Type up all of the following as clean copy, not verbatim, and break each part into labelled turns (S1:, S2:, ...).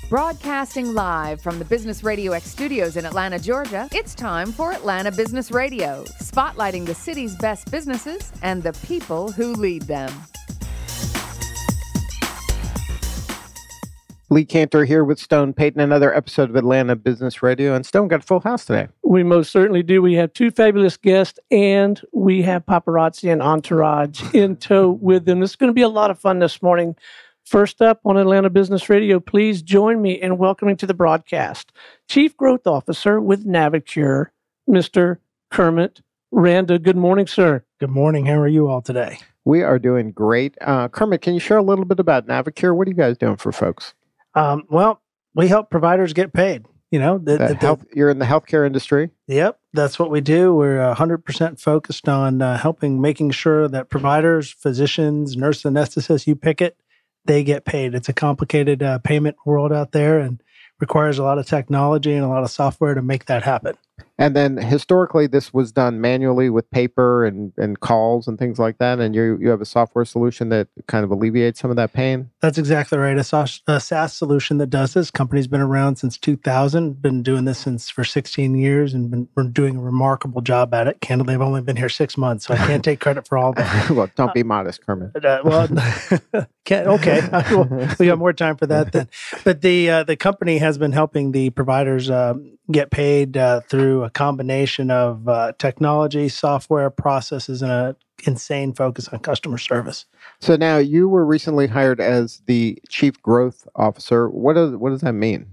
S1: Broadcasting live from the Business Radio X studios in Atlanta, Georgia, it's time for Atlanta Business Radio, spotlighting the city's best businesses and the people who lead them.
S2: Lee Cantor here with Stone Payton, another episode of Atlanta Business Radio. And Stone got a full house today.
S3: We most certainly do. We have two fabulous guests, and we have paparazzi and entourage in tow with them. This is going to be a lot of fun this morning. First up on Atlanta Business Radio, please join me in welcoming to the broadcast Chief Growth Officer with Navicure, Mr. Kermit Randa. Good morning, sir.
S4: Good morning. How are you all today?
S2: We are doing great. Kermit, can you share a little bit about Navicure? What are you guys doing for folks?
S4: Well, we help providers get paid. You know,
S2: you're in the healthcare industry?
S4: Yep, that's what we do. We're 100% focused on making sure that providers, physicians, nurse anesthetists, you pick it, they get paid. It's a complicated payment world out there and requires a lot of technology and a lot of software to make that happen.
S2: And then historically, this was done manually with paper and calls and things like that. And you have a software solution that kind of alleviates some of that pain?
S4: That's exactly right. A SaaS solution that does this. Company's been around since 2000, been doing this for 16 years and we're doing a remarkable job at it. Candidly, I've only been here 6 months, so I can't take credit for all of it.
S2: Well, don't be modest, Kermit.
S4: Okay. We got more time for that then. But the company has been helping the providers get paid through a combination of technology, software, processes, and an insane focus on customer service.
S2: So now you were recently hired as the Chief Growth Officer. What does that mean?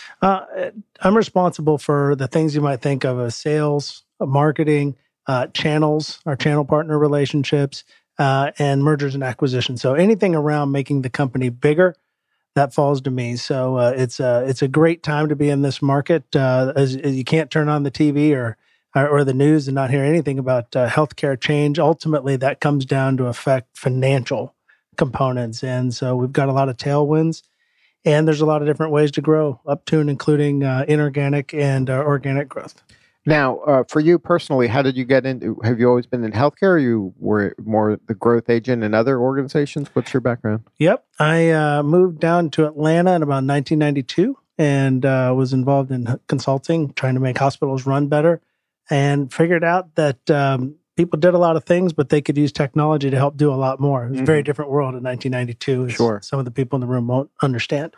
S4: I'm responsible for the things you might think of as sales, marketing, channels, our channel partner relationships, and mergers and acquisitions. So anything around making the company bigger, that falls to me. So it's a great time to be in this market. As you can't turn on the TV or the news and not hear anything about healthcare change. Ultimately, that comes down to affect financial components, and so we've got a lot of tailwinds. And there's a lot of different ways to grow, up to and including inorganic and organic growth.
S2: Now, for you personally, how did you get into? Have you always been in healthcare? Or you were more the growth agent in other organizations? What's your background?
S4: Yep, I moved down to Atlanta in about 1992 and was involved in consulting, trying to make hospitals run better, and figured out that people did a lot of things, but they could use technology to help do a lot more. It was a very different world in 1992.
S2: Sure,
S4: some of the people in the room won't understand.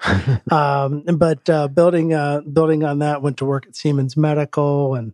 S4: But building on that, went to work at Siemens Medical and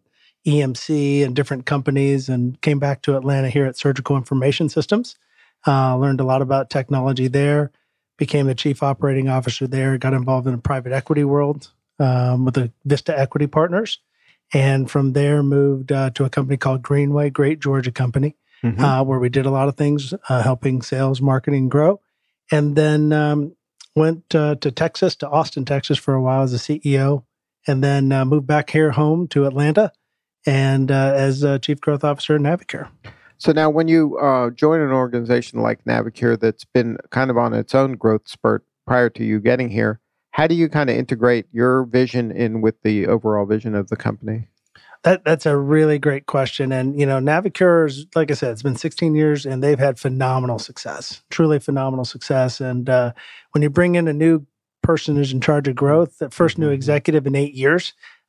S4: EMC and different companies, and came back to Atlanta here at Surgical Information Systems. Learned a lot about technology there. Became the chief operating officer there. Got involved in the private equity world with the Vista Equity Partners. And from there, moved to a company called Greenway, great Georgia company, where we did a lot of things, helping sales, marketing grow. And then went to Texas, to Austin, Texas for a while as a CEO, and then moved back here home to Atlanta and as Chief Growth Officer at Navicure.
S2: So now when you join an organization like Navicure that's been kind of on its own growth spurt prior to you getting here, how do you kind of integrate your vision in with the overall vision of the company?
S4: That's a really great question. And, you know, Navicure is, like I said, it's been 16 years and they've had phenomenal success, truly phenomenal success. And when you bring in a new person who's in charge of growth, the first new executive in 8 years,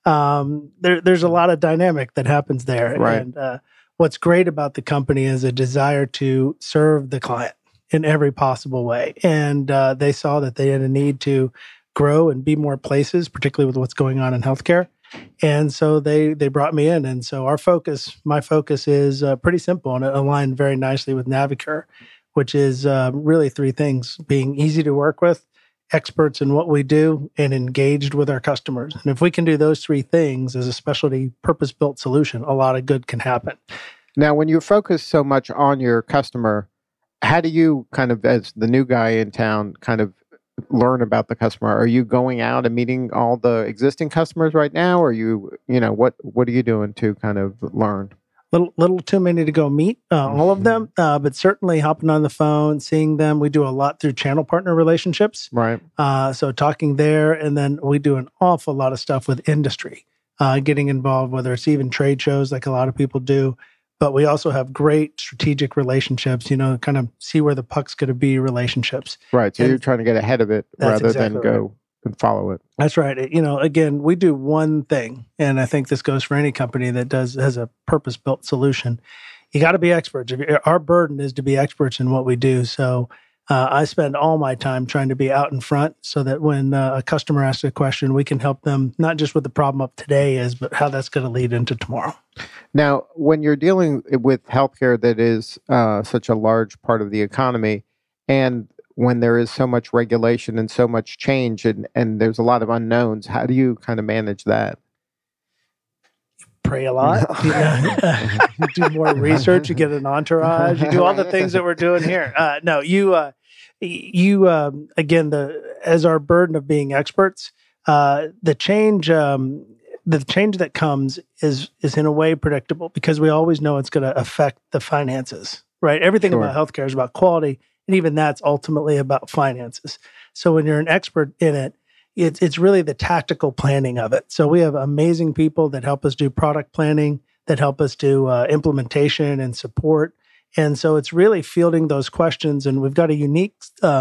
S4: there's a lot of dynamic that happens there.
S2: Right.
S4: And what's great about the company is a desire to serve the client in every possible way. And they saw that they had a need to grow and be more places, particularly with what's going on in healthcare. And so they brought me in. And so my focus is pretty simple, and it aligned very nicely with Navicure, which is really three things: being easy to work with, experts in what we do, and engaged with our customers. And if we can do those three things as a specialty purpose-built solution, a lot of good can happen.
S2: Now, when you focus so much on your customer, how do you kind of, as the new guy in town, kind of learn about the customer? Are you going out and meeting all the existing customers right now? Or what are you doing to kind of learn?
S4: Little too many to go meet all of them, but certainly hopping on the phone, seeing them. We do a lot through channel partner relationships.
S2: Right.
S4: So talking there, and then we do an awful lot of stuff with industry, getting involved, whether it's even trade shows like a lot of people do. But we also have great strategic relationships, kind of see where the puck's going to be relationships.
S2: Right. So you're trying to get ahead of it rather than go and follow it.
S4: That's right. Again, we do one thing, and I think this goes for any company that has a purpose-built solution. You got to be experts. Our burden is to be experts in what we do. So I spend all my time trying to be out in front so that when a customer asks a question, we can help them not just with the problem of today is, but how that's going to lead into tomorrow.
S2: Now, when you're dealing with healthcare that is such a large part of the economy, and when there is so much regulation and so much change and there's a lot of unknowns, how do you kind of manage that?
S4: Pray a lot, you do more research, you get an entourage, you do all the things that we're doing here. Again, as our burden of being experts, the change that comes is in a way predictable because we always know it's going to affect the finances, right? Everything
S2: Sure.
S4: about healthcare is about quality, and even that's ultimately about finances. So when you're an expert in it, it's really the tactical planning of it. So we have amazing people that help us do product planning, that help us do implementation and support. And so it's really fielding those questions. And we've got a unique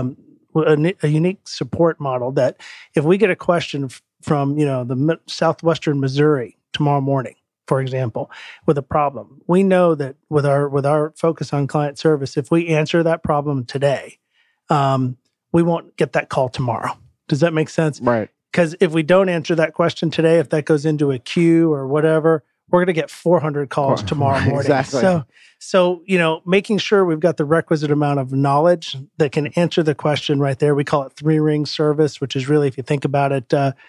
S4: support model that if we get a question from the southwestern Missouri tomorrow morning, for example, with a problem, we know that with our focus on client service, if we answer that problem today, we won't get that call tomorrow. Does that make sense?
S2: Right.
S4: Because if we don't answer that question today, if that goes into a queue or whatever, we're going to get 400 calls tomorrow morning.
S2: Exactly.
S4: So making sure we've got the requisite amount of knowledge that can answer the question right there. We call it 3-ring service, which is really, if you think about it,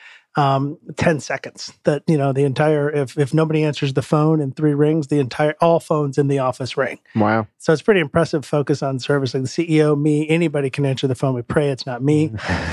S4: 10 seconds. That the entire if nobody answers the phone in 3 rings, all phones in the office ring.
S2: Wow.
S4: So it's pretty impressive focus on service. Like the CEO, me, anybody can answer the phone. We pray it's not me,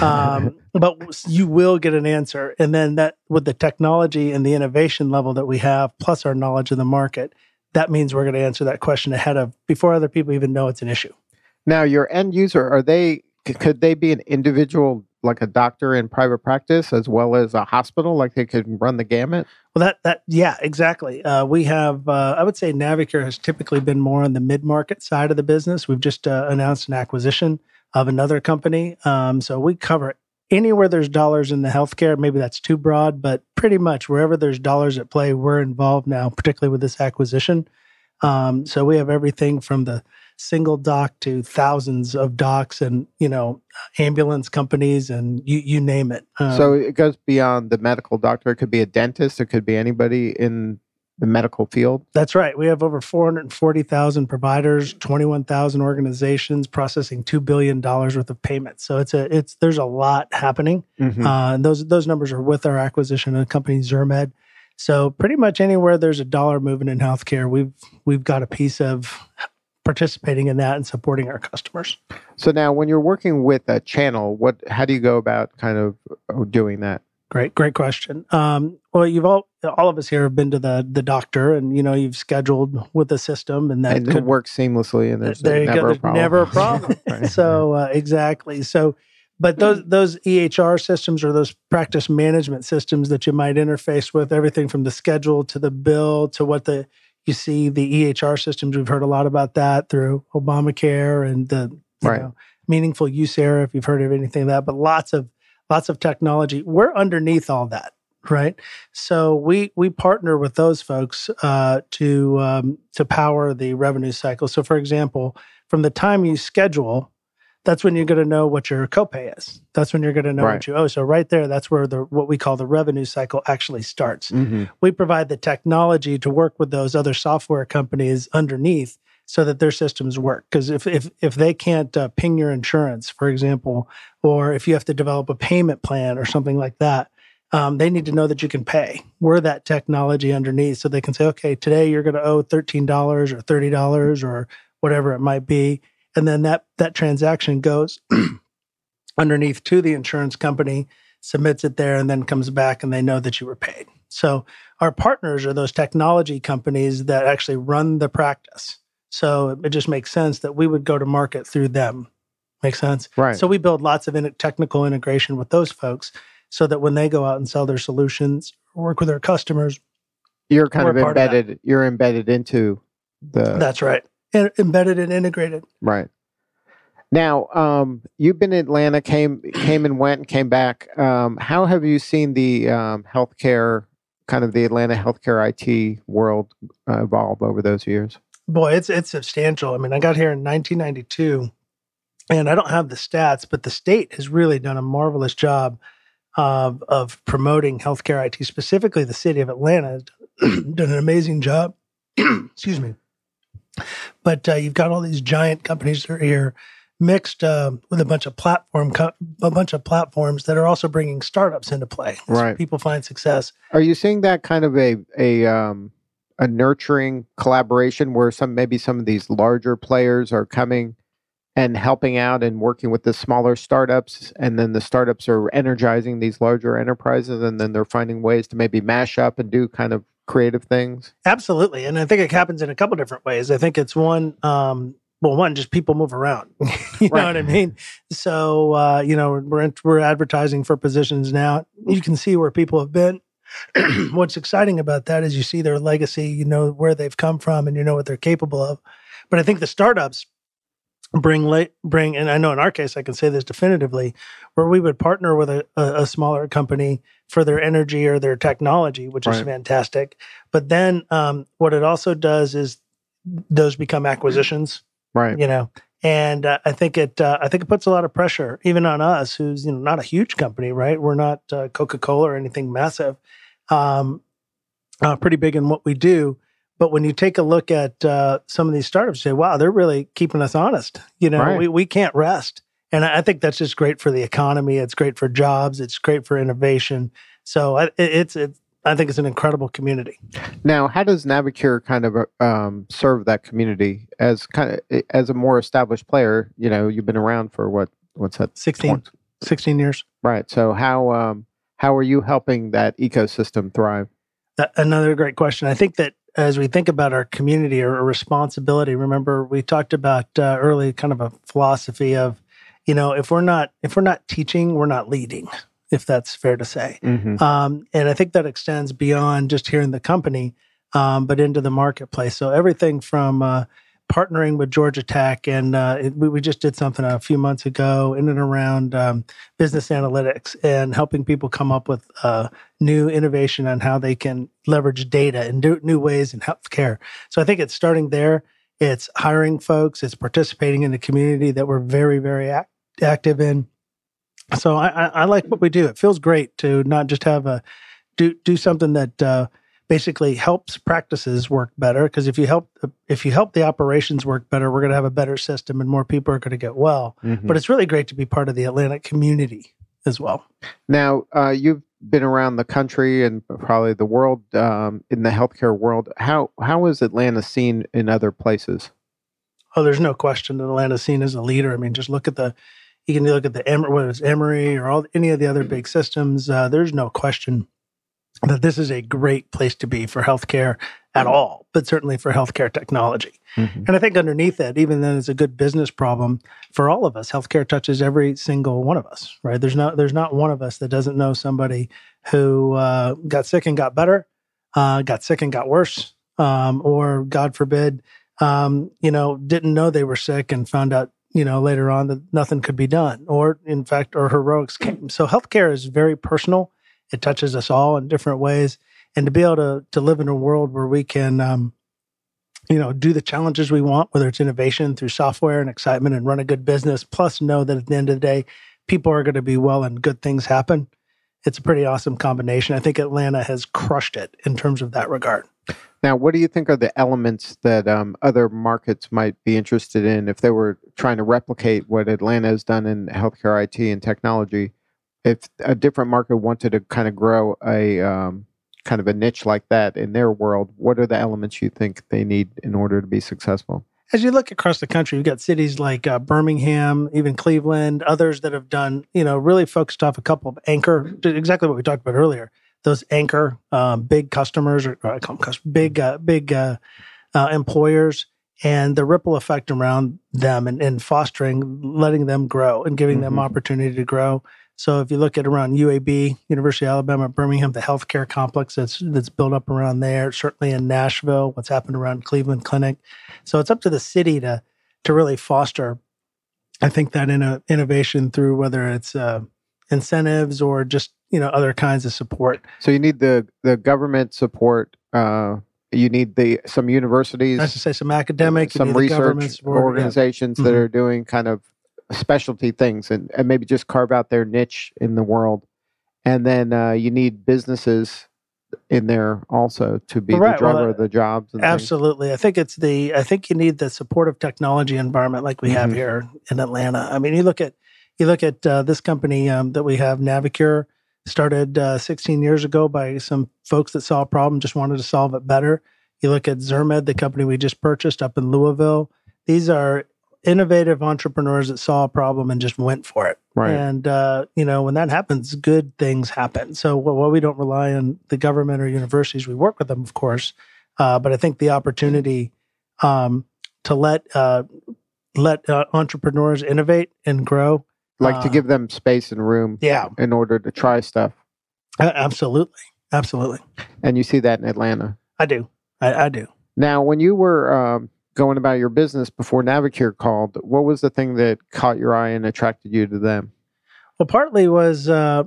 S4: but you will get an answer. And then that with the technology and the innovation level that we have, plus our knowledge of the market, that means we're going to answer that question before other people even know it's an issue.
S2: Now, your end user, could they be an individual, like a doctor in private practice, as well as a hospital? Like they could run the gamut?
S4: Well, yeah, exactly. We have, I would say Navicure has typically been more on the mid-market side of the business. We've just announced an acquisition of another company. So we cover anywhere there's dollars in the healthcare. Maybe that's too broad, but pretty much wherever there's dollars at play, we're involved now, particularly with this acquisition. So we have everything from the single doc to thousands of docs and, ambulance companies and you name it.
S2: So it goes beyond the medical doctor. It could be a dentist. It could be anybody in the medical field.
S4: That's right. We have over 440,000 providers, 21,000 organizations processing $2 billion worth of payments. So there's a lot happening.
S2: Mm-hmm.
S4: And those numbers are with our acquisition of the company Zirmed. So pretty much anywhere there's a dollar moving in healthcare, we've got a piece of participating in that and supporting our customers.
S2: So now when you're working with a channel, how do you go about kind of doing that?
S4: Great question. Well, you've all of us here have been to the doctor, and you've scheduled with the system, and that
S2: it works seamlessly, and there's
S4: there you
S2: never
S4: go.
S2: a
S4: There's
S2: problem.
S4: never a problem.
S2: Right.
S4: So exactly. So, but those EHR systems or those practice management systems that you might interface with, everything from the schedule to the bill to you see the EHR systems. We've heard a lot about that through Obamacare and the Meaningful Use era, if you've heard of anything of that. But lots of technology. We're underneath all that, right? So we partner with those folks to power the revenue cycle. So, for example, from the time you schedule, that's when you're going to know what your copay is. That's when you're going to know what you owe. So right there, that's where what we call the revenue cycle actually starts.
S2: Mm-hmm.
S4: We provide the technology to work with those other software companies underneath so that their systems work. Because if they can't ping your insurance, for example, or if you have to develop a payment plan or something like that, they need to know that you can pay. We're that technology underneath, so they can say, okay, today you're going to owe $13 or $30 or whatever it might be. And then that transaction goes underneath to the insurance company, submits it there, and then comes back and they know that you were paid. So our partners are those technology companies that actually run the practice. So it just makes sense that we would go to market through them. Make sense?
S2: Right.
S4: So we build lots of technical integration with those folks so that when they go out and sell their solutions, work with their customers,
S2: you're kind of
S4: part of that.
S2: embedded. You're embedded into the.
S4: That's right. Embedded and integrated.
S2: Right. Now, you've been in Atlanta, came and went and came back. How have you seen the healthcare, kind of the Atlanta healthcare IT world evolve over those years?
S4: Boy, it's substantial. I mean, I got here in 1992, and I don't have the stats, but the state has really done a marvelous job of promoting healthcare IT. Specifically, the city of Atlanta has done an amazing job. Excuse me. But you've got all these giant companies that are here, mixed with a bunch of platforms that are also bringing startups into play.
S2: Right.
S4: So people find success.
S2: Are you seeing that kind of a nurturing collaboration where maybe some of these larger players are coming and helping out and working with the smaller startups, and then the startups are energizing these larger enterprises, and then they're finding ways to maybe mash up and do kind of creative things?
S4: Absolutely. And I think it happens in a couple different ways. I think it's one, just people move around. You know what I mean? So, we're advertising for positions now. You can see where people have been. What's exciting about that is you see their legacy, you know where they've come from, and you know what they're capable of. But I think the startups bring, and I know in our case, I can say this definitively, where we would partner with a smaller company for their energy or their technology, which is fantastic. But then what it also does is those become acquisitions,
S2: right?
S4: And I think it puts a lot of pressure even on us, who's not a huge company, right? We're not Coca-Cola or anything massive, pretty big in what we do. But when you take a look at some of these startups, you say, wow, they're really keeping us honest. We can't rest. And I think that's just great for the economy. It's great for jobs. It's great for innovation. So I think it's an incredible community.
S2: Now, how does Navicure kind of serve that community as a more established player? You've been around for what's that?
S4: 16 years.
S2: Right. So how are you helping that ecosystem thrive?
S4: Another great question. I think that as we think about our community or responsibility, remember we talked about early kind of a philosophy of, if we're not teaching, we're not leading, if that's fair to say.
S2: Mm-hmm.
S4: And I think that extends beyond just here in the company, but into the marketplace. So everything from partnering with Georgia Tech, and we just did something a few months ago in and around business analytics and helping people come up with new innovation on how they can leverage data and do new ways in healthcare. So I think it's starting there. It's hiring folks. It's participating in the community that we're very, very active in. So I like what we do. It feels great to not just have do something that basically helps practices work better. Because if you help the operations work better, we're going to have a better system, and more people are going to get well.
S2: Mm-hmm.
S4: But it's really great to be part of the Atlanta community as well.
S2: Now, you've been around the country and probably the world in the healthcare world. How is Atlanta seen in other places?
S4: Oh, there's no question that Atlanta's seen as a leader. I mean, just look at you can look at whether it's Emory or any of the other big systems. There's no question that this is a great place to be for healthcare at all, but certainly for healthcare technology.
S2: Mm-hmm.
S4: And I think underneath that, even then, it's a good business problem for all of us. Healthcare touches every single one of us, right? There's not one of us that doesn't know somebody who got sick and got better, got sick and got worse, or God forbid, didn't know they were sick and found out, later on that nothing could be done, or heroics came. So healthcare is very personal. It touches us all in different ways. And to be able to live in a world where we can, do the challenges we want, whether it's innovation through software and excitement and run a good business, plus know that at the end of the day, people are going to be well and good things happen. It's a pretty awesome combination. I think Atlanta has crushed it in terms of that regard.
S2: Now, what do you think are the elements that other markets might be interested in if they were trying to replicate what Atlanta has done in healthcare IT and technology? If a different market wanted to kind of grow a kind of a niche like that in their world, what are the elements you think they need in order to be successful?
S4: As you look across the country, you've got cities like Birmingham, even Cleveland, others that have done, really focused off a couple of anchor, exactly what we talked about earlier. Those anchor big customers, or I call them big employers, and the ripple effect around them and fostering, letting them grow and giving them opportunity to grow. So if you look at around UAB, University of Alabama, Birmingham, the healthcare complex that's built up around there, certainly in Nashville, what's happened around Cleveland Clinic. So it's up to the city to really foster I think that innovation through whether it's incentives or just other kinds of support.
S2: So you need the government support. You need some universities.
S4: I should say some academic,
S2: some research organizations that are doing kind of specialty things and maybe just carve out their niche in the world. And then you need businesses in there also to be the driver of the jobs. And
S4: absolutely. Things. I think you need the supportive technology environment like we have here in Atlanta. I mean, you look at this company that we have, Navicure, started 16 years ago by some folks that saw a problem, just wanted to solve it better. You look at Zermed, the company we just purchased up in Louisville. These are innovative entrepreneurs that saw a problem and just went for it.
S2: Right.
S4: And, when that happens, good things happen. So while we don't rely on the government or universities, we work with them, of course. But I think the opportunity to let entrepreneurs innovate and grow,
S2: to give them space and room in order to try stuff.
S4: Absolutely.
S2: And you see that in Atlanta.
S4: I do. I do.
S2: Now, when you were going about your business before Navicure called, what was the thing that caught your eye and attracted you to them?
S4: Well, partly was, I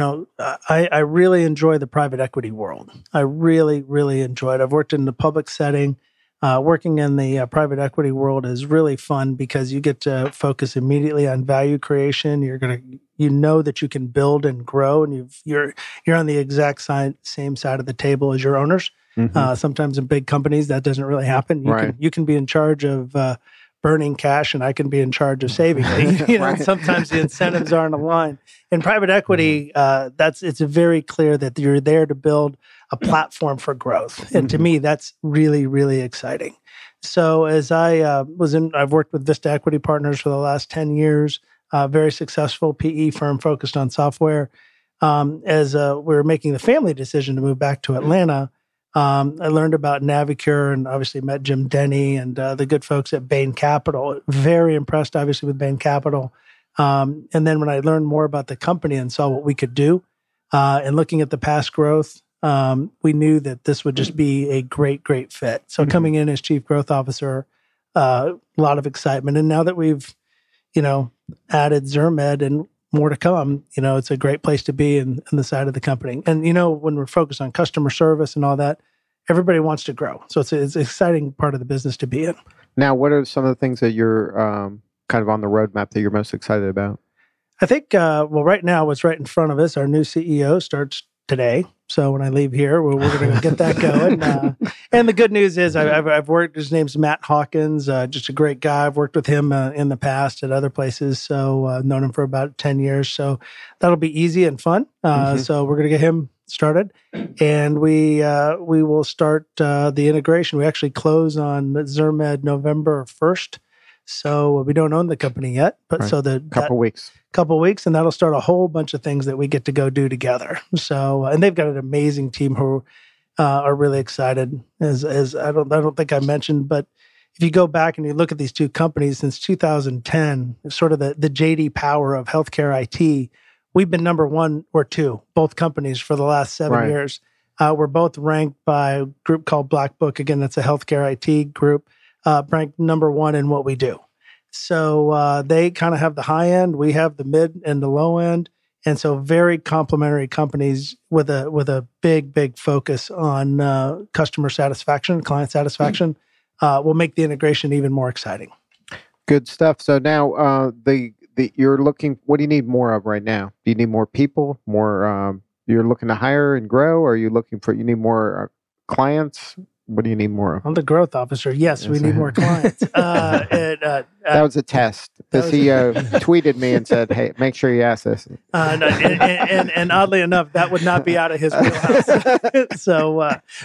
S4: really enjoy the private equity world. I really, really enjoy it. I've worked in the public setting. Working in the private equity world is really fun because you get to focus immediately on value creation. You know that you can build and grow, and you're on the exact same side of the table as your owners. Sometimes in big companies that doesn't really happen. You can be in charge of burning cash, and I can be in charge of saving it. Sometimes the incentives aren't aligned. In private equity, it's very clear that you're there to build a platform for growth. And to me, that's really, really exciting. So as I've worked with Vista Equity Partners for the last 10 years, very successful PE firm focused on software. As we were making the family decision to move back to Atlanta, I learned about Navicure and obviously met Jim Denny and the good folks at Bain Capital. Very impressed, obviously, with Bain Capital. And then when I learned more about the company and saw what we could do, and looking at the past growth, we knew that this would just be a great, great fit. So coming in as Chief Growth Officer, a lot of excitement. And now that we've, added Zermed and more to come, it's a great place to be in the side of the company. And, when we're focused on customer service and all that, everybody wants to grow. So it's an exciting part of the business to be in. Now,
S2: what are some of the things that you're kind of on the roadmap that you're most excited about?
S4: I think, right now, what's right in front of us, our new CEO starts today. So when I leave here, we're going to get that going. And the good news is I've worked, his name's Matt Hawkins, just a great guy. I've worked with him in the past at other places. So I've known him for about 10 years. So that'll be easy and fun. So we're going to get him started. And we will start the integration. We actually close on Zermed November 1st. So we don't own the company yet, but
S2: right.
S4: So
S2: couple
S4: weeks, and that'll start a whole bunch of things that we get to go do together. So, and they've got an amazing team who are really excited. As I don't think I mentioned, but if you go back and you look at these two companies since 2010, sort of the JD Power of healthcare IT, we've been number 1 or 2, both companies for the last 7 years. We're both ranked by a group called Black Book. Again, that's a healthcare IT group. Ranked number 1 in what we do. So they kind of have the high end, we have the mid and the low end. And so very complementary companies with a big focus on customer satisfaction, client satisfaction, will make the integration even more exciting.
S2: Good stuff. So now you're looking, what do you need more of right now? Do you need more people, more, you're looking to hire and grow, or are you you need more clients? What do you need more of?
S4: I'm the growth officer. Yes, we need more clients.
S2: That was a test. The CEO tweeted me and said, "Hey, make sure you ask this."
S4: And oddly enough, that would not be out of his wheelhouse. So,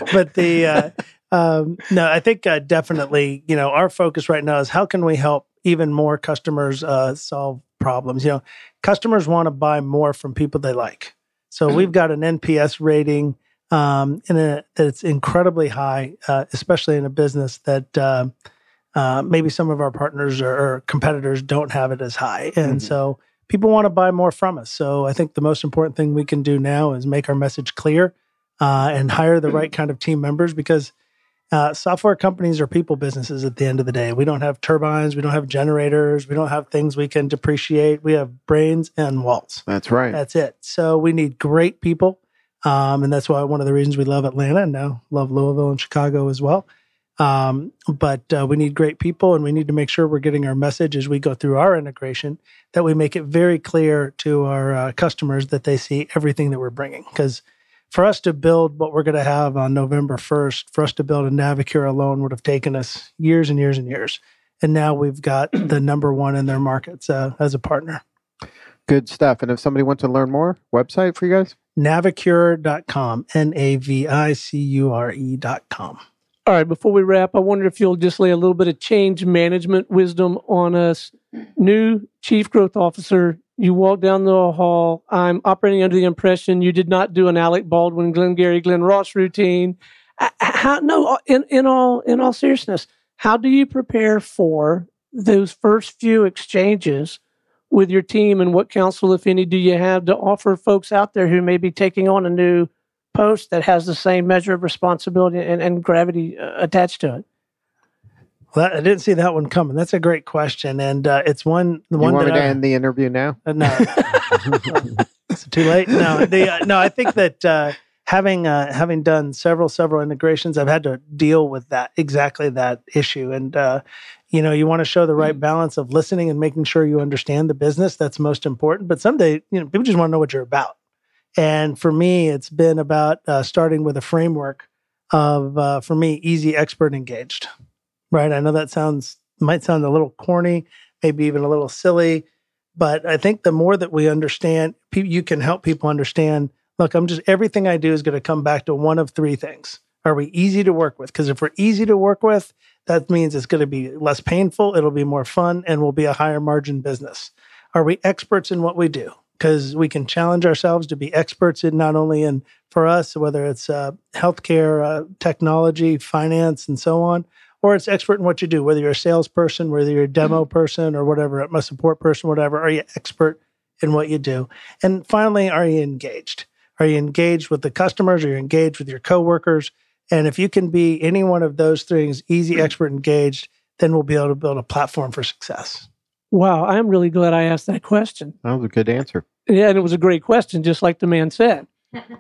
S4: I think definitely, our focus right now is how can we help even more customers solve problems. Customers want to buy more from people they like. So we've got an NPS rating. That's incredibly high, especially in a business that maybe some of our partners or competitors don't have it as high. And so people want to buy more from us. So I think the most important thing we can do now is make our message clear and hire the right kind of team members, because Software companies are people businesses at the end of the day. We don't have turbines. We don't have generators. We don't have things we can depreciate. We have brains and walls.
S2: That's right.
S4: That's it. So we need great people. And that's why one of the reasons we love Atlanta and now love Louisville and Chicago as well. But we need great people, and we need to make sure we're getting our message as we go through our integration, that we make it very clear to our customers that they see everything that we're bringing. Because for us to build what we're going to have on November 1st, for us to build a Navicure alone would have taken us years and years and years. And now we've got the number one in their markets as a partner.
S2: Good stuff. And if somebody wants to learn more, website for you guys?
S4: Navicure.com, Navicure.com.
S3: All right, before we wrap, I wonder if you'll just lay a little bit of change management wisdom on us. New Chief Growth Officer, you walk down the hall. I'm operating under the impression you did not do an Alec Baldwin, Glengarry Glen Ross routine. In all seriousness, how do you prepare for those first few exchanges with your team, and what counsel, if any, do you have to offer folks out there who may be taking on a new post that has the same measure of responsibility and gravity attached to it?
S4: Well, I didn't see that one coming. That's a great question, and it's one. The one
S2: you want
S4: that
S2: me to end the interview now?
S4: No, it's too late. No, I think that having done several integrations, I've had to deal with exactly that issue, and you want to show the right balance of listening and making sure you understand the business. That's most important. But someday, people just want to know what you're about. And for me, it's been about starting with a framework of, for me, easy, expert, engaged. Right? I know that might sound a little corny, maybe even a little silly, but I think the more that we understand, you can help people understand, look, everything I do is going to come back to one of three things. Are we easy to work with? Because if we're easy to work with, that means it's going to be less painful, it'll be more fun, and will be a higher margin business. Are we experts in what we do? Because we can challenge ourselves to be experts in not only in, for us, whether it's healthcare, technology, finance, and so on, or it's expert in what you do, whether you're a salesperson, whether you're a demo person, or whatever, a support person, whatever. Are you expert in what you do? And finally, are you engaged? Are you engaged with the customers? Are you engaged with your coworkers? And if you can be any one of those things, easy, expert, engaged, then we'll be able to build a platform for success.
S3: Wow, I'm really glad I asked that question.
S2: That was a good answer.
S3: Yeah, and it was a great question, just like the man said.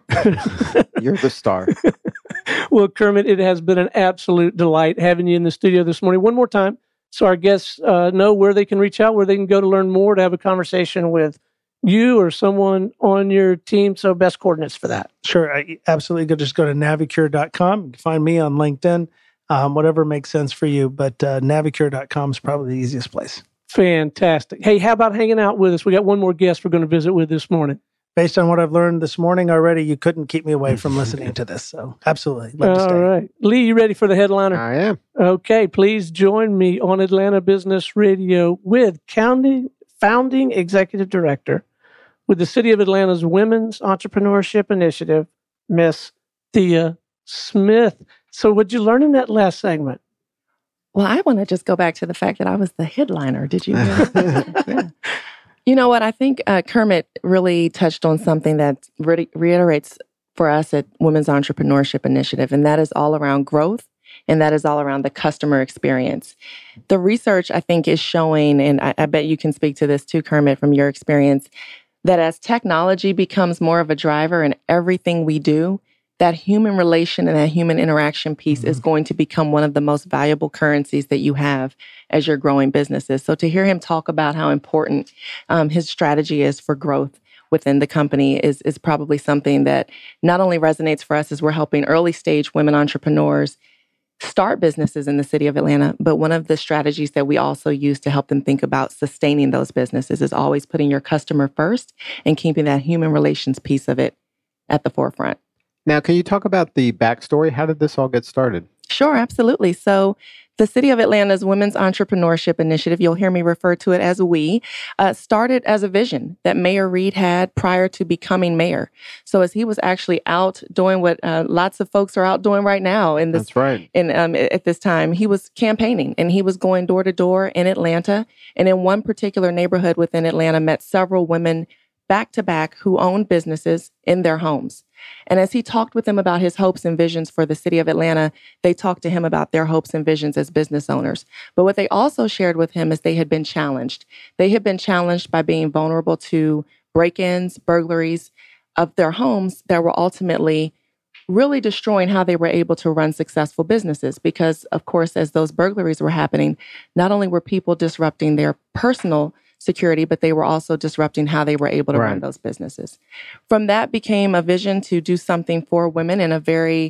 S2: You're the star.
S3: Well, Kermit, it has been an absolute delight having you in the studio this morning. One more time, so our guests know where they can reach out, where they can go to learn more, to have a conversation with you or someone on your team. So best coordinates for that.
S4: Sure, absolutely. Just go to Navicure.com. You can find me on LinkedIn, whatever makes sense for you. But Navicure.com is probably the easiest place.
S3: Fantastic. Hey, how about hanging out with us? We got one more guest we're going to visit with this morning.
S4: Based on what I've learned this morning already, you couldn't keep me away from listening to this. So absolutely.
S3: All right. Lee, you ready for the headliner?
S2: I am.
S3: Okay. Please join me on Atlanta Business Radio with founding executive director with the City of Atlanta's Women's Entrepreneurship Initiative, Miss Thea Smith. So what'd you learn in that last segment?
S5: Well, I want to just go back to the fact that I was the headliner. Did you hear? Yeah. You know what? I think Kermit really touched on something that reiterates for us at Women's Entrepreneurship Initiative, and that is all around growth, and that is all around the customer experience. The research, I think, is showing, and I bet you can speak to this too, Kermit, from your experience, that as technology becomes more of a driver in everything we do, that human relation and that human interaction piece is going to become one of the most valuable currencies that you have as you're growing businesses. So to hear him talk about how important his strategy is for growth within the company is probably something that not only resonates for us as we're helping early stage women entrepreneurs start businesses in the city of Atlanta, but one of the strategies that we also use to help them think about sustaining those businesses is always putting your customer first and keeping that human relations piece of it at the forefront.
S2: Now, can you talk about the backstory? How did this all get started?
S5: Sure, absolutely. So the City of Atlanta's Women's Entrepreneurship Initiative, you'll hear me refer to it as WE, started as a vision that Mayor Reed had prior to becoming mayor. So as he was actually out doing what lots of folks are out doing right now in this,
S2: That's right.
S5: At this time, he was campaigning and he was going door to door in Atlanta. And in one particular neighborhood within Atlanta, met several women back to back who owned businesses in their homes. And as he talked with them about his hopes and visions for the city of Atlanta, they talked to him about their hopes and visions as business owners. But what they also shared with him is they had been challenged. They had been challenged by being vulnerable to break-ins, burglaries of their homes that were ultimately really destroying how they were able to run successful businesses. Because, of course, as those burglaries were happening, not only were people disrupting their personal security, but they were also disrupting how they were able to run those businesses. From that became a vision to do something for women in a very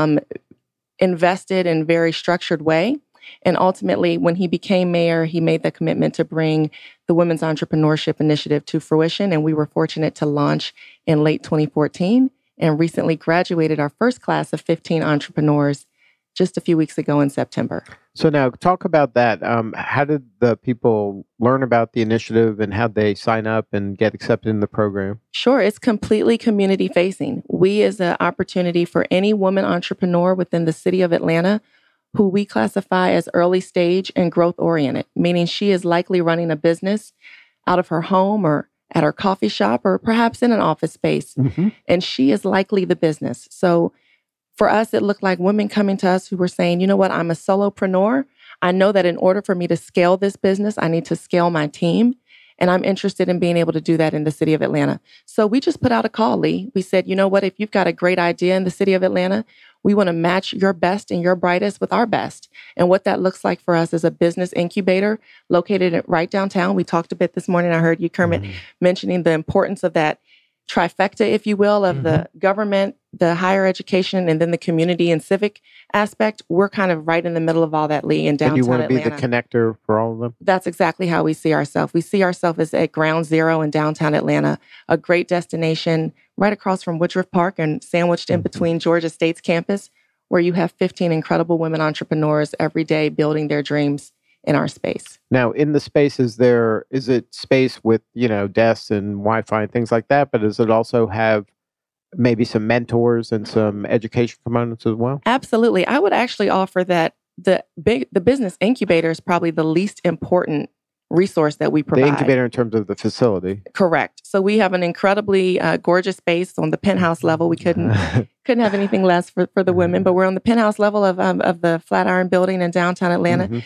S5: invested and very structured way. And ultimately, when he became mayor, he made the commitment to bring the Women's Entrepreneurship Initiative to fruition. And we were fortunate to launch in late 2014 and recently graduated our first class of 15 entrepreneurs just a few weeks ago in September.
S2: So now talk about that. How did the people learn about the initiative and how they sign up and get accepted in the program?
S5: Sure. It's completely community facing. We is an opportunity for any woman entrepreneur within the city of Atlanta who we classify as early stage and growth oriented, meaning she is likely running a business out of her home or at her coffee shop or perhaps in an office space. And she is likely the business. So for us, it looked like women coming to us who were saying, you know what, I'm a solopreneur. I know that in order for me to scale this business, I need to scale my team. And I'm interested in being able to do that in the city of Atlanta. So we just put out a call, Lee. We said, you know what, if you've got a great idea in the city of Atlanta, we want to match your best and your brightest with our best. And what that looks like for us is a business incubator located right downtown. We talked a bit this morning. I heard you, Kermit, mentioning the importance of that trifecta, if you will, of the government, the higher education, and then the community and civic aspect. We're kind of right in the middle of all that, Lee, in downtown Atlanta.
S2: And you want to be the connector for all of them?
S5: That's exactly how we see ourselves. We see ourselves as at ground zero in downtown Atlanta, a great destination right across from Woodruff Park and sandwiched in between Georgia State's campus, where you have 15 incredible women entrepreneurs every day building their dreams in our space.
S2: Now, in the space, is it space with, desks and Wi-Fi and things like that, but does it also have maybe some mentors and some education components as well?
S5: Absolutely. I would actually offer that the business incubator is probably the least important resource that we provide.
S2: The incubator in terms of the facility.
S5: Correct. So we have an incredibly gorgeous space on the penthouse level. We couldn't have anything less for the women, but we're on the penthouse level of the Flatiron Building in downtown Atlanta.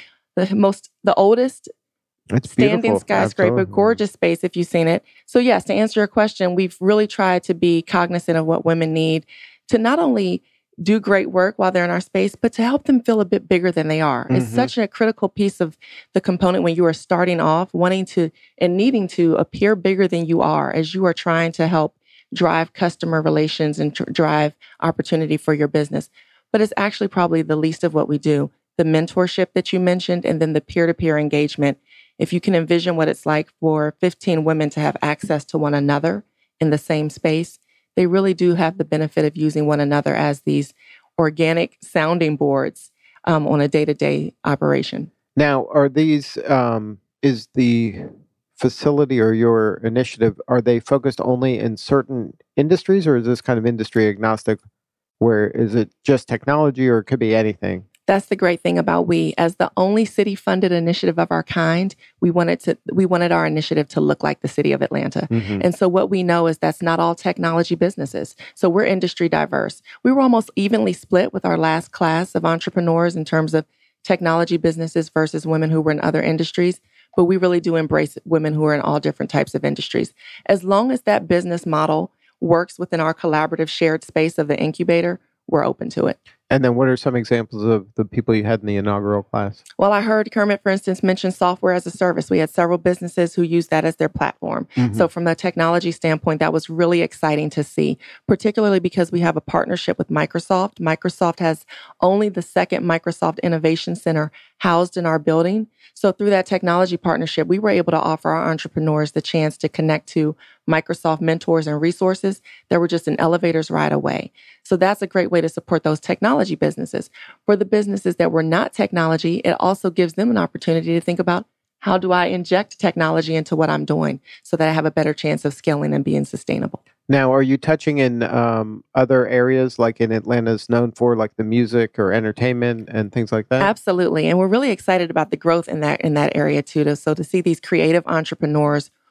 S5: The oldest standing skyscraper, absolutely. Gorgeous space if you've seen it. So yes, to answer your question, we've really tried to be cognizant of what women need to not only do great work while they're in our space, but to help them feel a bit bigger than they are. It's such a critical piece of the component when you are starting off, wanting to and needing to appear bigger than you are as you are trying to help drive customer relations and drive opportunity for your business. But it's actually probably the least of what we do. The mentorship that you mentioned, and then the peer-to-peer engagement. If you can envision what it's like for 15 women to have access to one another in the same space, they really do have the benefit of using one another as these organic sounding boards on a day-to-day operation.
S2: Now, are these, is the facility or your initiative, are they focused only in certain industries, or is this kind of industry agnostic? Where is it just technology, or it could be anything?
S5: That's the great thing about we. As the only city-funded initiative of our kind, we wanted our initiative to look like the city of Atlanta. And so what we know is that's not all technology businesses. So we're industry diverse. We were almost evenly split with our last class of entrepreneurs in terms of technology businesses versus women who were in other industries. But we really do embrace women who are in all different types of industries. As long as that business model works within our collaborative shared space of the incubator, we're open to it.
S2: And then what are some examples of the people you had in the inaugural class?
S5: Well, I heard Kermit, for instance, mention software as a service. We had several businesses who used that as their platform. So from the technology standpoint, that was really exciting to see, particularly because we have a partnership with Microsoft. Microsoft has only the second Microsoft Innovation Center housed in our building. So through that technology partnership, we were able to offer our entrepreneurs the chance to connect to Microsoft mentors and resources that were just an elevator's ride away. So that's a great way to support those technology businesses. For the businesses that were not technology, it also gives them an opportunity to think about, how do I inject technology into what I'm doing so that I have a better chance of scaling and being sustainable?
S2: Now, are you touching in other areas like in Atlanta's known for, like the music or entertainment and things like that?
S5: Absolutely. And we're really excited about the growth in that area too. So to see these creative entrepreneurs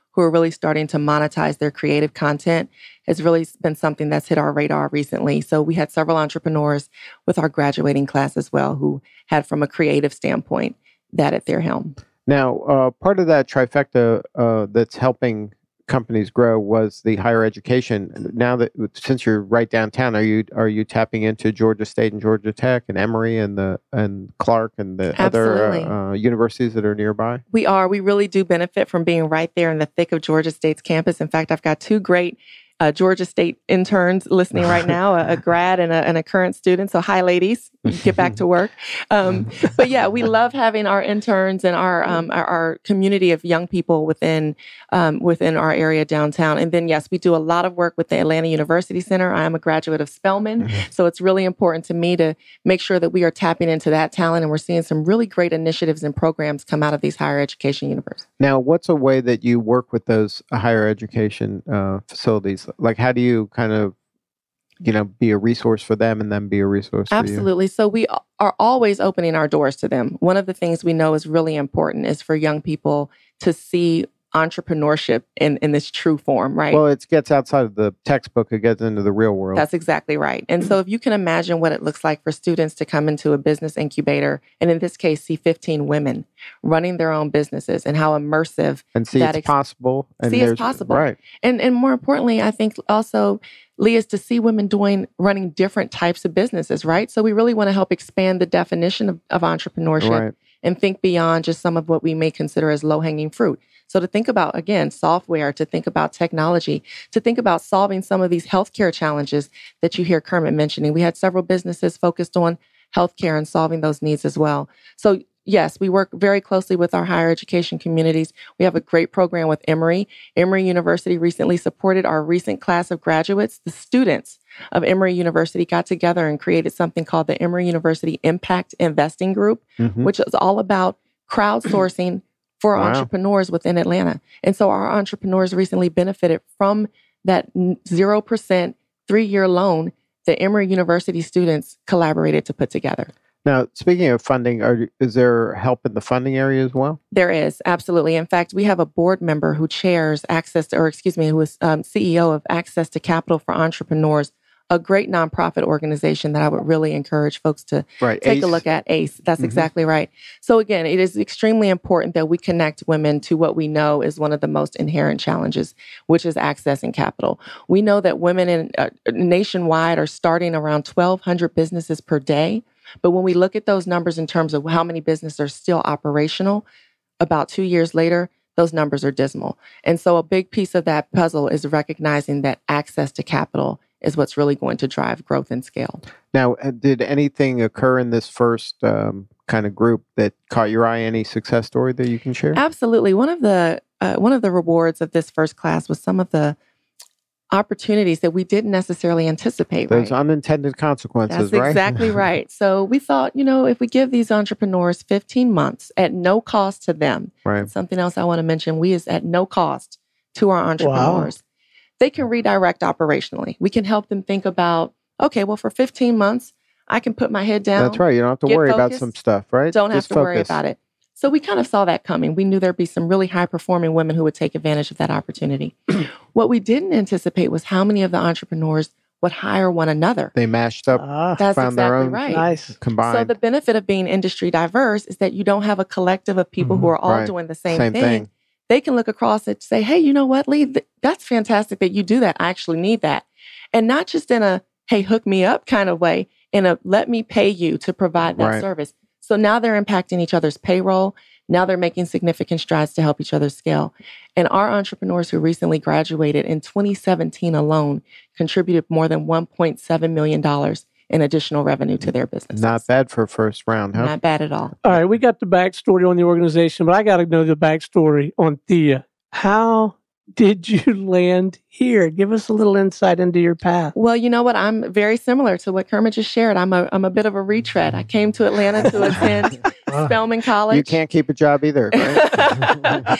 S5: who are really starting to monetize their creative content has really been something that's hit our radar recently. So we had several entrepreneurs with our graduating class as well who had, from a creative standpoint, that at their helm.
S2: Now, part of that trifecta that's helping companies grow was the higher education. Now that, since you're right downtown, are you tapping into Georgia State and Georgia Tech and Emory and Clark and the other universities that are nearby?
S5: We are. We really do benefit from being right there in the thick of Georgia State's campus. In fact, I've got two great Georgia State interns listening right now, a grad and a current student. So hi, ladies, get back to work. But yeah, we love having our interns and our community of young people within our area downtown. And then, yes, we do a lot of work with the Atlanta University Center. I am a graduate of Spelman. So it's really important to me to make sure that we are tapping into that talent. And we're seeing some really great initiatives and programs come out of these higher education universities.
S2: Now, what's a way that you work with those higher education facilities? Like, how do you kind of, be a resource for them and then be a resource for you?
S5: Absolutely. So we are always opening our doors to them. One of the things we know is really important is for young people to see entrepreneurship in this true form, right?
S2: Well, it gets outside of the textbook. It gets into the real world.
S5: That's exactly right. And so if you can imagine what it looks like for students to come into a business incubator, and in this case, see 15 women running their own businesses and how immersive
S2: and see it's possible. And
S5: see it's possible.
S2: Right.
S5: And more importantly, I think also, Lee, is to see women running different types of businesses, right? So we really want to help expand the definition of entrepreneurship and think beyond just some of what we may consider as low-hanging fruit. So to think about, again, software, to think about technology, to think about solving some of these healthcare challenges that you hear Kermit mentioning. We had several businesses focused on healthcare and solving those needs as well. So yes, we work very closely with our higher education communities. We have a great program with Emory. Emory University recently supported our recent class of graduates. The students of Emory University got together and created something called the Emory University Impact Investing Group, which is all about crowdsourcing for entrepreneurs within Atlanta. And so our entrepreneurs recently benefited from that 0% 3-year loan that Emory University students collaborated to put together.
S2: Now, speaking of funding, is there help in the funding area as well?
S5: There is, absolutely. In fact, we have a board member who chairs who is CEO of Access to Capital for Entrepreneurs, a great nonprofit organization that I would really encourage folks to take a look at. ACE. That's exactly right. So again, it is extremely important that we connect women to what we know is one of the most inherent challenges, which is accessing capital. We know that women nationwide are starting around 1,200 businesses per day. But when we look at those numbers in terms of how many businesses are still operational, about 2 years later, those numbers are dismal. And so a big piece of that puzzle is recognizing that access to capital is what's really going to drive growth and scale.
S2: Now, did anything occur in this first kind of group that caught your eye? Any success story that you can share?
S5: Absolutely. One of the rewards of this first class was some of the opportunities that we didn't necessarily anticipate.
S2: Those unintended consequences,
S5: That's exactly right. So we thought, if we give these entrepreneurs 15 months at no cost to them, something else I want to mention, we is at no cost to our entrepreneurs. They can redirect operationally. We can help them think about, okay, well, for 15 months, I can put my head down.
S2: That's right. You don't have to worry about some stuff, right?
S5: Don't have to worry about it. So we kind of saw that coming. We knew there'd be some really high-performing women who would take advantage of that opportunity. What we didn't anticipate was how many of the entrepreneurs would hire one another.
S2: They mashed up,
S5: That's
S2: found
S5: exactly
S2: their own
S5: right.
S3: Nice.
S2: Combined.
S5: So the benefit of being industry diverse is that you don't have a collective of people who are all doing the same thing. They can look across and say, hey, you know what, Lee, that's fantastic that you do that. I actually need that. And not just in a, hey, hook me up kind of way, in a let me pay you to provide that service. So now they're impacting each other's payroll. Now they're making significant strides to help each other scale. And our entrepreneurs who recently graduated in 2017 alone contributed more than $1.7 million in additional revenue to their business.
S2: Not bad for a first round, huh?
S5: Not bad at all.
S3: All right, we got the backstory on the organization, but I got to know the backstory on Thea. How did you land here? Give us a little insight into your path.
S5: Well, you know what? I'm very similar to what Kermit just shared. I'm a bit of a retread. I came to Atlanta to attend Spelman College.
S2: You can't keep a job either, right?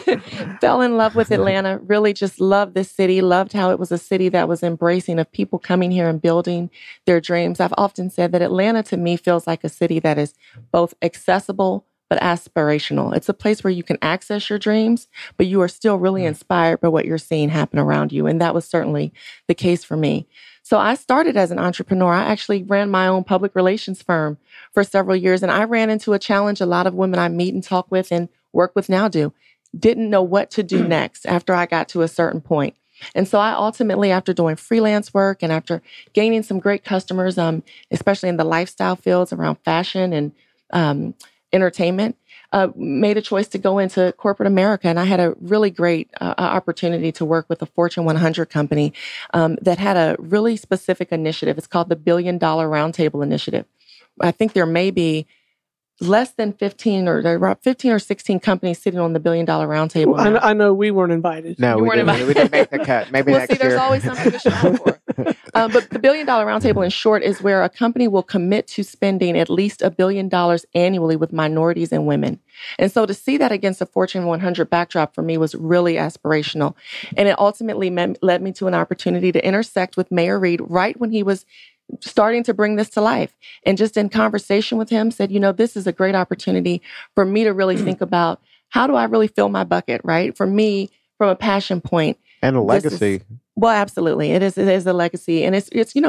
S5: Fell in love with Atlanta. Really just loved this city. Loved how it was a city that was embracing of people coming here and building their dreams. I've often said that Atlanta to me feels like a city that is both accessible but aspirational. It's a place where you can access your dreams, but you are still really inspired by what you're seeing happen around you. And that was certainly the case for me. So I started as an entrepreneur. I actually ran my own public relations firm for several years. And I ran into a challenge a lot of women I meet and talk with and work with now do. Didn't know what to do next after I got to a certain point. And so I ultimately, after doing freelance work and after gaining some great customers, especially in the lifestyle fields around fashion and entertainment, made a choice to go into corporate America. And I had a really great opportunity to work with a Fortune 100 company that had a really specific initiative. It's called the $1 Billion Roundtable Initiative. I think there may be less than 15 or there are about 15 or 16 companies sitting on the $1 Billion Roundtable.
S3: I know we weren't invited.
S2: No, we didn't make the cut. Maybe
S5: well,
S2: next
S5: see, there's
S2: year.
S5: always something to show for. But the $1 Billion Roundtable, in short, is where a company will commit to spending at least $1 billion annually with minorities and women. And so to see that against a Fortune 100 backdrop for me was really aspirational. And it ultimately led me to an opportunity to intersect with Mayor Reed right when he was starting to bring this to life. And just in conversation with him said, this is a great opportunity for me to really think about how do I really fill my bucket, right? For me, from a passion point.
S2: And a legacy.
S5: Well, absolutely. It is a legacy. And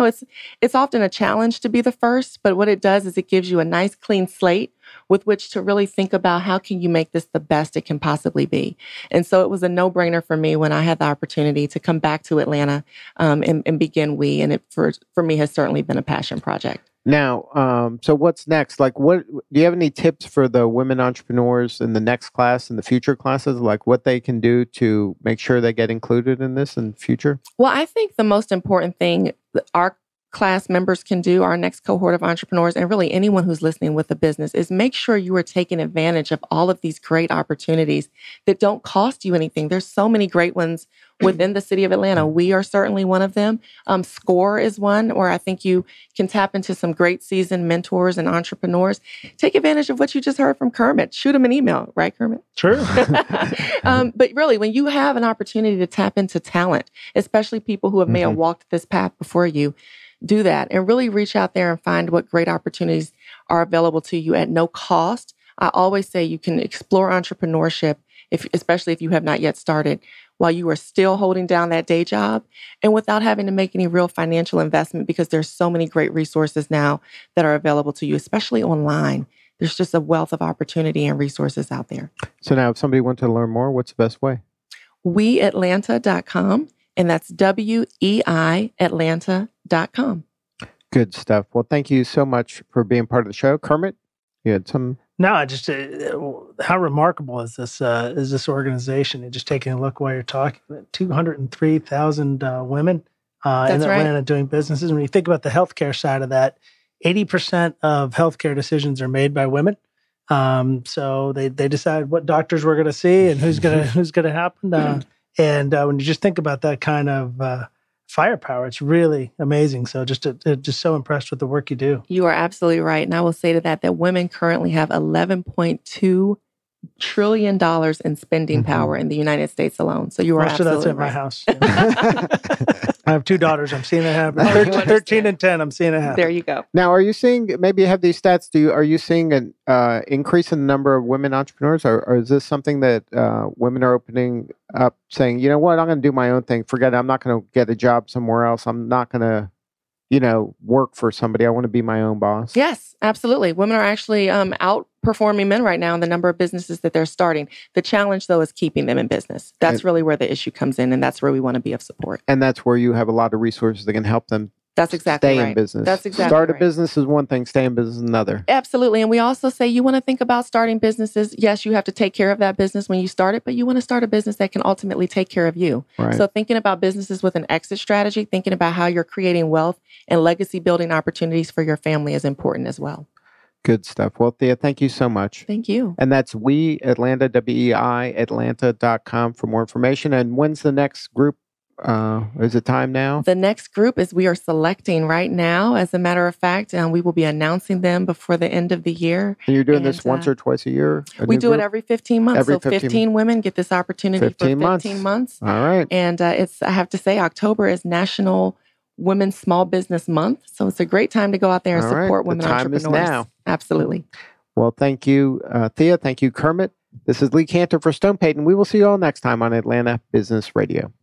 S5: it's often a challenge to be the first, but what it does is it gives you a nice clean slate with which to really think about how can you make this the best it can possibly be. And so it was a no-brainer for me when I had the opportunity to come back to Atlanta and begin We. And it for me has certainly been a passion project.
S2: Now, so what's next? Like, what do you have any tips for the women entrepreneurs in the next class and the future classes? Like, what they can do to make sure they get included in this in the future?
S5: Well, I think the most important thing our class members can do, our next cohort of entrepreneurs, and really anyone who's listening with a business, is make sure you are taking advantage of all of these great opportunities that don't cost you anything. There's so many great ones within the city of Atlanta. We are certainly one of them. SCORE is one where I think you can tap into some great seasoned mentors and entrepreneurs. Take advantage of what you just heard from Kermit. Shoot him an email, right, Kermit?
S4: Sure.
S5: But really, when you have an opportunity to tap into talent, especially people who may have walked this path before you, do that and really reach out there and find what great opportunities are available to you at no cost. I always say you can explore entrepreneurship, especially if you have not yet started, while you are still holding down that day job and without having to make any real financial investment, because there's so many great resources now that are available to you, especially online. There's just a wealth of opportunity and resources out there.
S2: So now if somebody wants to learn more, what's the best way?
S5: WeAtlanta.com. And that's WEI Atlanta.com.
S2: Good stuff. Well, thank you so much for being part of the show. Kermit, you had some...
S4: No, just how remarkable is this organization? And just taking a look while you're talking, 203,000 women in Atlanta
S5: right.
S4: doing businesses. When you think about the healthcare side of that, 80% of healthcare decisions are made by women. So they decide what doctors we're going to see and who's going to happen. And when you just think about that kind of firepower, it's really amazing. So just so impressed with the work you do.
S5: You are absolutely right. And I will say to that women currently have $11.2 trillion in spending power in the United States alone. So you are
S4: Most
S5: absolutely
S4: of that's
S5: right.
S4: at my house. I have 2 daughters. I'm seeing it happen. 13 and 10. I'm seeing it happen.
S5: There you go.
S2: Now, are you seeing, maybe you have these stats, are you seeing an increase in the number of women entrepreneurs? Or is this something that women are opening up saying, you know what, I'm going to do my own thing. Forget it. I'm not going to get a job somewhere else. I'm not going to, work for somebody. I want to be my own boss.
S5: Yes, absolutely. Women are actually outperforming men right now in the number of businesses that they're starting. The challenge, though, is keeping them in business. That's really where the issue comes in, and that's where we want to be of support.
S2: And that's where you have a lot of resources that can help them.
S5: That's exactly
S2: stay
S5: right.
S2: in business.
S5: That's exactly
S2: Start a
S5: right.
S2: business is one thing, stay in business is another.
S5: Absolutely. And we also say you want to think about starting businesses. Yes, you have to take care of that business when you start it, but you want to start a business that can ultimately take care of you.
S2: Right.
S5: So thinking about businesses with an exit strategy, thinking about how you're creating wealth and legacy building opportunities for your family is important as well.
S2: Good stuff. Well, Thea, thank you so much.
S5: Thank you.
S2: And that's We Atlanta, WEI Atlanta.com for more information. And when's the next group? Is it time now?
S5: The next group is we are selecting right now. As a matter of fact, we will be announcing them before the end of the year.
S2: And you're doing this once or twice a year?
S5: We do it every 15 months.
S2: Every
S5: so 15 women get this opportunity
S2: 15
S5: for 15 months.
S2: All right.
S5: And I have to say, October is National Women's Small Business Month. So it's a great time to go out there and support women entrepreneurs.
S2: The time is now.
S5: Absolutely.
S2: Well, thank you, Thea. Thank you, Kermit. This is Lee Cantor for Stone Payton. We will see you all next time on Atlanta Business Radio.